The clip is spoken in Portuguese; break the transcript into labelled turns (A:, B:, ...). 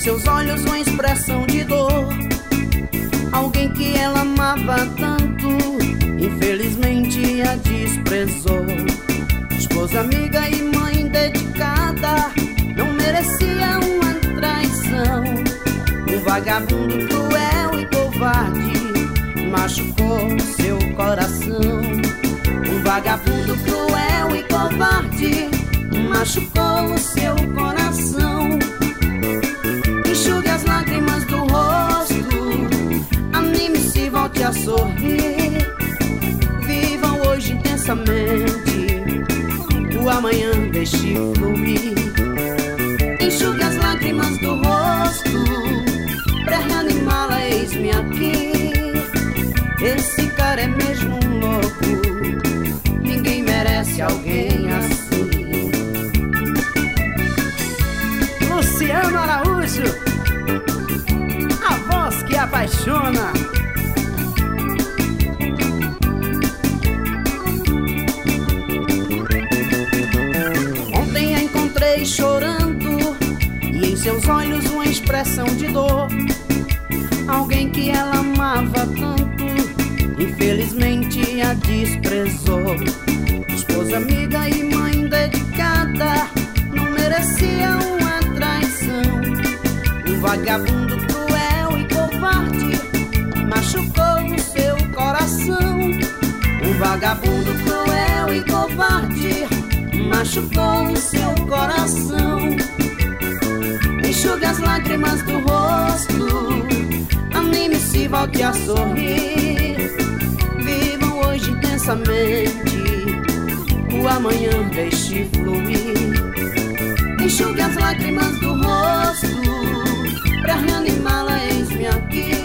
A: seus olhos uma expressão de dor. Alguém que ela amava tanto, infelizmente a desprezou. Esposa amiga e mãe dedicada, não merecia uma traição. Um vagabundo cruel e covarde machucou seu coração. Um vagabundo cruel e covarde machucou o seu coração. Enxugue as lágrimas do rosto, anime-se, volte a sorrir. Vivam hoje intensamente, o amanhã deixe fluir. Enxugue as lágrimas do rosto, pra reanimá-la, eis-me aqui. Esse cara é mesmo um louco, ninguém merece alguém assim. Luciano Araújo, a voz que apaixona. Ontem a encontrei chorando e em seus olhos uma expressão de dor. Alguém que ela amava tanto, infelizmente a desprezou. Esposa amiga e mãe dedicada, não merecia uma traição. Um vagabundo cruel e covarde machucou o seu coração. Um vagabundo cruel e covarde machucou o seu coração. Enxugue as lágrimas do rosto, anime-se, volte a sorrir. Vivam hoje intensamente, o amanhã deixe fluir. Enxugue as lágrimas do rosto, pra reanimá-la, eis-me aqui.